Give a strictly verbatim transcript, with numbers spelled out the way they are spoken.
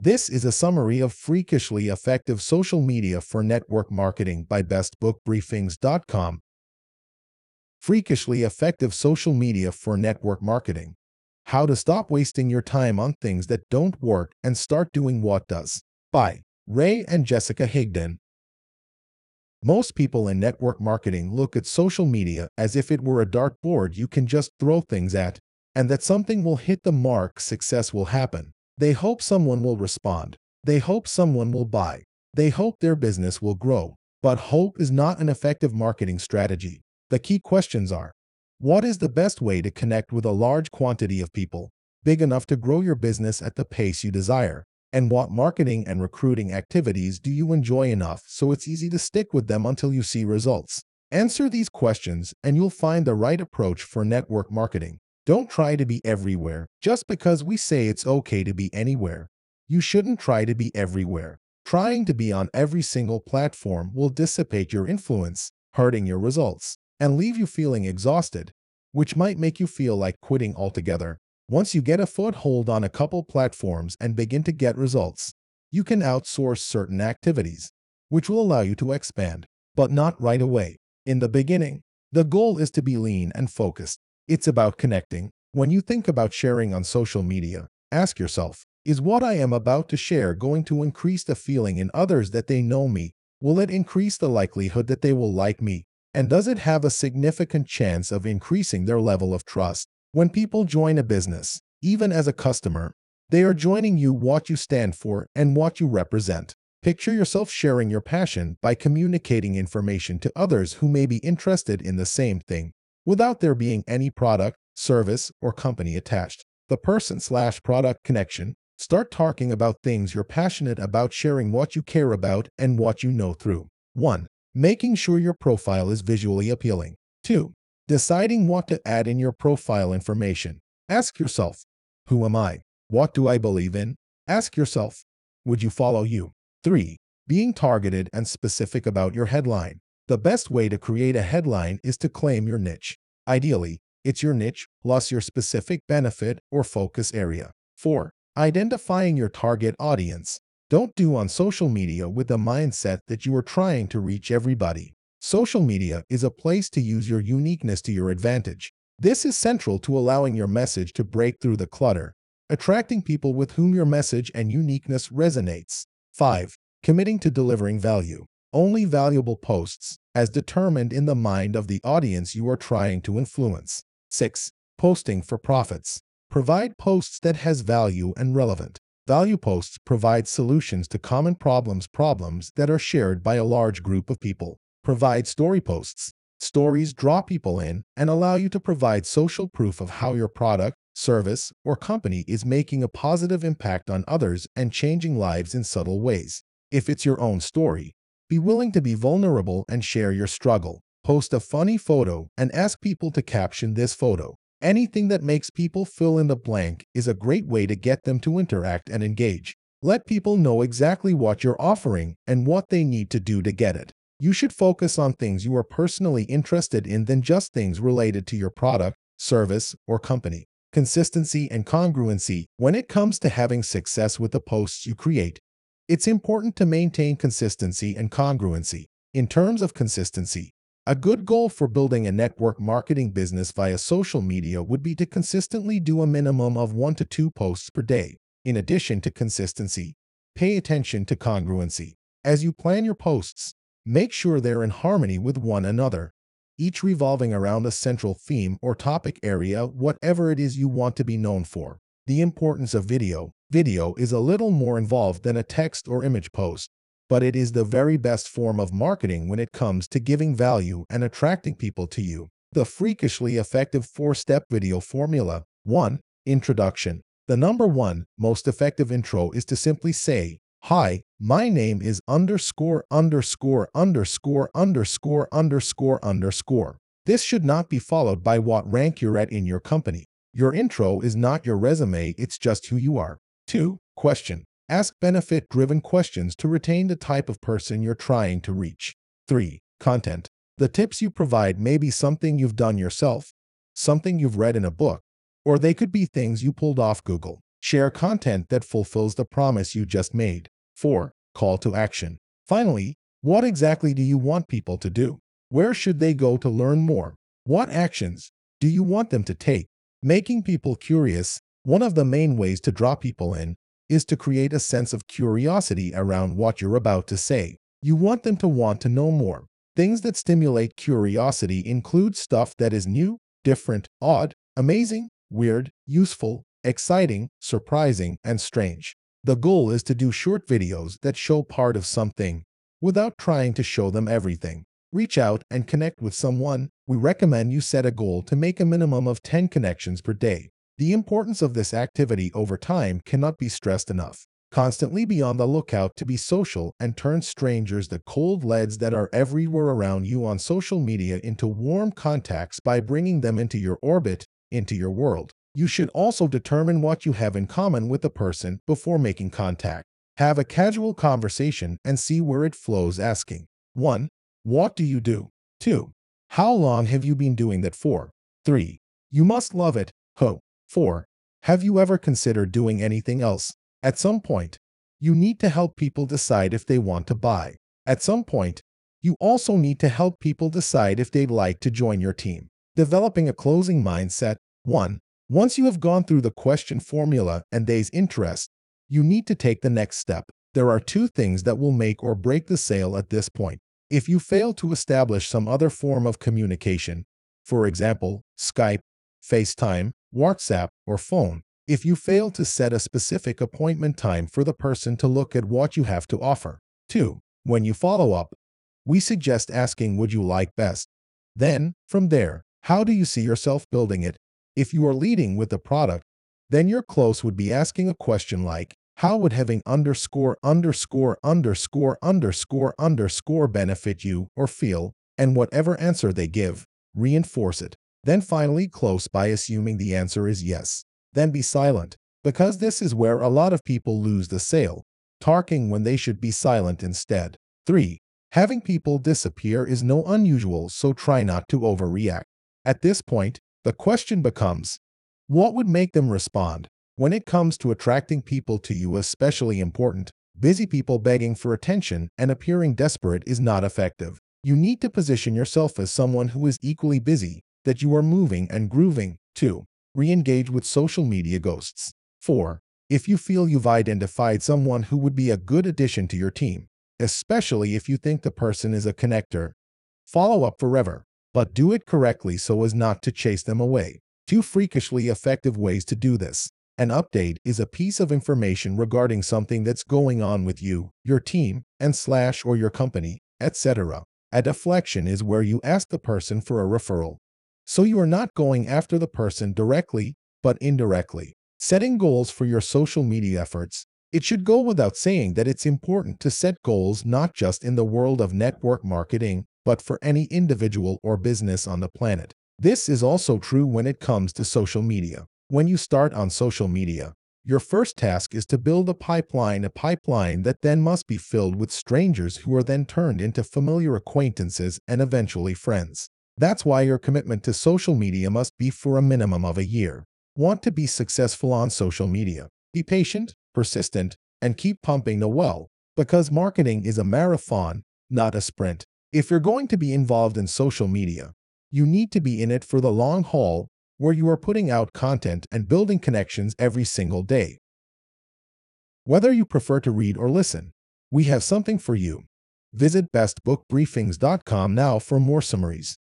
This is a summary of freakishly effective social media for network marketing by best book briefings dot com. Freakishly effective social media for network marketing. How to stop wasting your time on things that don't work and start doing what does. By Ray and Jessica Higdon. Most people in network marketing look at social media as if it were a dartboard you can just throw things at, and that something will hit the mark, success will happen. They hope someone will respond. They hope someone will buy. They hope their business will grow. But hope is not an effective marketing strategy. The key questions are: what is the best way to connect with a large quantity of people, big enough to grow your business at the pace you desire? And what marketing and recruiting activities do you enjoy enough so it's easy to stick with them until you see results? Answer these questions and you'll find the right approach for network marketing. Don't try to be everywhere just because we say it's okay to be anywhere. You shouldn't try to be everywhere. Trying to be on every single platform will dissipate your influence, hurting your results, and leave you feeling exhausted, which might make you feel like quitting altogether. Once you get a foothold on a couple platforms and begin to get results, you can outsource certain activities, which will allow you to expand, but not right away. In the beginning, the goal is to be lean and focused. It's about connecting. When you think about sharing on social media, ask yourself, is what I am about to share going to increase the feeling in others that they know me? Will it increase the likelihood that they will like me? And does it have a significant chance of increasing their level of trust? When people join a business, even as a customer, they are joining you what you stand for and what you represent. Picture yourself sharing your passion by communicating information to others who may be interested in the same thing, without there being any product, service, or company attached. The person-slash-product connection. Start talking about things you're passionate about, sharing what you care about and what you know through. one. Making sure your profile is visually appealing. two. Deciding what to add in your profile information. Ask yourself, who am I? What do I believe in? Ask yourself, would you follow you? three. Being targeted and specific about your headline. The best way to create a headline is to claim your niche. Ideally, it's your niche plus your specific benefit or focus area. four. Identifying your target audience. Don't do on social media with the mindset that you are trying to reach everybody. Social media is a place to use your uniqueness to your advantage. This is central to allowing your message to break through the clutter, attracting people with whom your message and uniqueness resonates. five. Committing to delivering value. Only valuable posts, as determined in the mind of the audience you are trying to influence. six. Posting for profits. Provide posts that has value and relevant. Value posts provide solutions to common problems, problems that are shared by a large group of people. Provide story posts. Stories draw people in and allow you to provide social proof of how your product, service, or company is making a positive impact on others and changing lives in subtle ways. If it's your own story, be willing to be vulnerable and share your struggle. Post a funny photo and ask people to caption this photo. Anything that makes people fill in the blank is a great way to get them to interact and engage. Let people know exactly what you're offering and what they need to do to get it. You should focus on things you are personally interested in than just things related to your product, service, or company. Consistency and congruency. When it comes to having success with the posts you create, it's important to maintain consistency and congruency. In terms of consistency, a good goal for building a network marketing business via social media would be to consistently do a minimum of one to two posts per day. In addition to consistency, pay attention to congruency. As you plan your posts, make sure they're in harmony with one another, each revolving around a central theme or topic area, whatever it is you want to be known for. The importance of video. Video is a little more involved than a text or image post, but it is the very best form of marketing when it comes to giving value and attracting people to you. The freakishly effective four-step video formula. one. Introduction. The number one most effective intro is to simply say, "Hi, my name is underscore underscore underscore underscore underscore underscore." This should not be followed by what rank you're at in your company. Your intro is not your resume, it's just who you are. two. Question. Ask benefit-driven questions to retain the type of person you're trying to reach. three. Content. The tips you provide may be something you've done yourself, something you've read in a book, or they could be things you pulled off Google. Share content that fulfills the promise you just made. four. Call to action. Finally, what exactly do you want people to do? Where should they go to learn more? What actions do you want them to take? Making people curious. One of the main ways to draw people in is to create a sense of curiosity around what you're about to say. You want them to want to know more. Things that stimulate curiosity include stuff that is new, different, odd, amazing, weird, useful, exciting, surprising, and strange. The goal is to do short videos that show part of something without trying to show them everything. Reach out and connect with someone. We recommend you set a goal to make a minimum of ten connections per day. The importance of this activity over time cannot be stressed enough. Constantly be on the lookout to be social and turn strangers, the cold leads that are everywhere around you on social media, into warm contacts by bringing them into your orbit, into your world. You should also determine what you have in common with the person before making contact. Have a casual conversation and see where it flows, asking one. What do you do? two. How long have you been doing that for? three. You must love it. Ho. four. Have you ever considered doing anything else? At some point, you need to help people decide if they want to buy. At some point, you also need to help people decide if they'd like to join your team. Developing a closing mindset. one. Once you have gone through the question formula and there's interest, you need to take the next step. There are two things that will make or break the sale at this point. If you fail to establish some other form of communication, for example, Skype, FaceTime, WhatsApp, or phone, if you fail to set a specific appointment time for the person to look at what you have to offer. two. When you follow up, we suggest asking, would you like best? Then, from there, how do you see yourself building it? If you are leading with the product, then your close would be asking a question like, how would having underscore underscore underscore underscore underscore benefit you or feel? And whatever answer they give, reinforce it. Then finally close by assuming the answer is yes. Then be silent, because this is where a lot of people lose the sale, talking when they should be silent instead. three. Having people disappear is no unusual, so try not to overreact. At this point, the question becomes, what would make them respond? When it comes to attracting people to you, especially important, busy people begging for attention and appearing desperate is not effective. You need to position yourself as someone who is equally busy, that you are moving and grooving. two. Re-engage with social media ghosts. four. If you feel you've identified someone who would be a good addition to your team, especially if you think the person is a connector, follow up forever, but do it correctly so as not to chase them away. Two freakishly effective ways to do this. An update is a piece of information regarding something that's going on with you, your team, and slash or your company, et cetera. A deflection is where you ask the person for a referral. So you are not going after the person directly, but indirectly. Setting goals for your social media efforts. It should go without saying that it's important to set goals not just in the world of network marketing, but for any individual or business on the planet. This is also true when it comes to social media. When you start on social media, your first task is to build a pipeline, a pipeline that then must be filled with strangers who are then turned into familiar acquaintances and eventually friends. That's why your commitment to social media must be for a minimum of a year. Want to be successful on social media? Be patient, persistent, and keep pumping the well, because marketing is a marathon, not a sprint. If you're going to be involved in social media, you need to be in it for the long haul, where you are putting out content and building connections every single day. Whether you prefer to read or listen, we have something for you. Visit best book briefings dot com now for more summaries.